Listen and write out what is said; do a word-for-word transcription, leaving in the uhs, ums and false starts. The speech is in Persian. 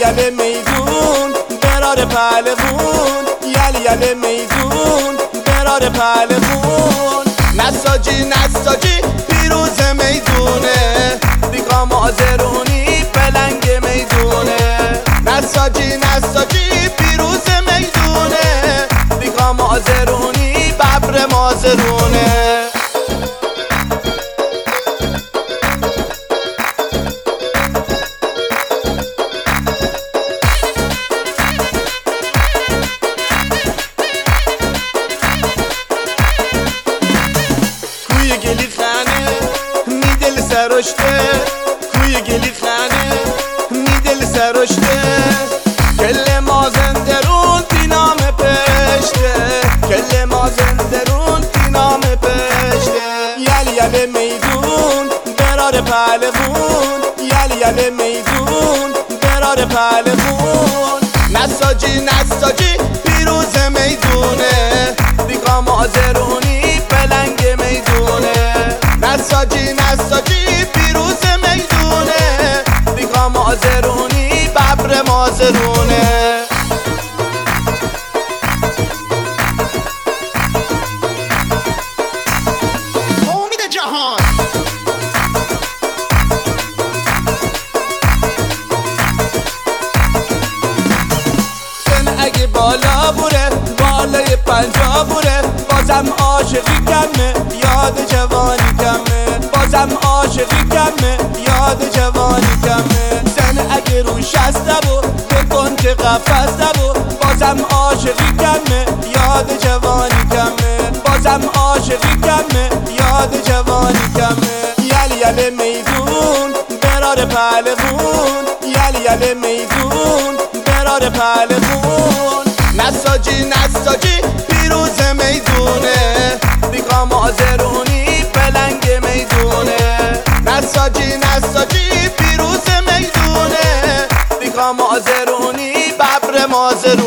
یله میدون برار پهلوون، یل یله میدون برار پهلوون. نساجی نساجی پیروز میدونه، بیگام آزرونی پلنگ میدونه. نساجی نساجی پیروز میدونه، بیگام آزرونی ببر مازرونه. کوی گلی خانه میدل سرشته، کوی گلی خانه میدل سرشته. کل مازندرون دینام پشته، کل مازندرون دینام پشته. یل یل میدون برار پهلوون، یل یل میدون برار پهلوون. نساجی نساجی پیروز میدونه، بیگام آزرونی پلنگ میدونه. نساجی نساجی پیروز میدونه، بیگام آزرونی ببر مازرونه. امید جهان سن اگه بالا بوره، بالای پنجا بوره، بازم عاشقی کمه، یاد جوانی کمه. بازم عاشقی کمه، یاد جوانی کمه. سن اگه رو شسته بو بکن که قفسته بو، بازم عاشقی کمه، یاد جوانی کمه. بازم عاشقی کمه، یاد جوانی کمه. یل یل میدون برار پهلوون، یل یل میدون برار پهلوون. نساجی نساجی پیروز میدونه، بیگام آزرونی پلنگ میدونه. نساجی نساجی پیروز میدونه، بیگام آزرونی ببر مازرونه.